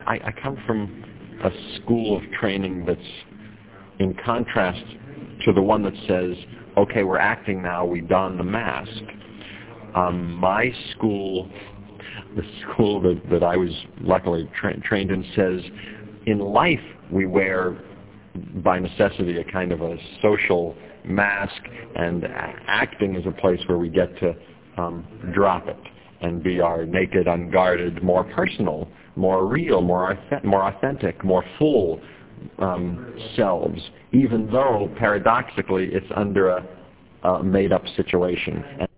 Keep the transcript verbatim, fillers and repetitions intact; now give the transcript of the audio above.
I, I come from a school of training that's in contrast to the one that says, okay, we're acting now, we don the mask. Um, my school, the school that, that I was luckily tra- trained in, says in life we wear, by necessity, a kind of a social mask, and acting is a place where we get to um, drop it and be our naked, unguarded, more personal, more real, more more authentic, more full um, selves, even though paradoxically it's under a, a made-up situation.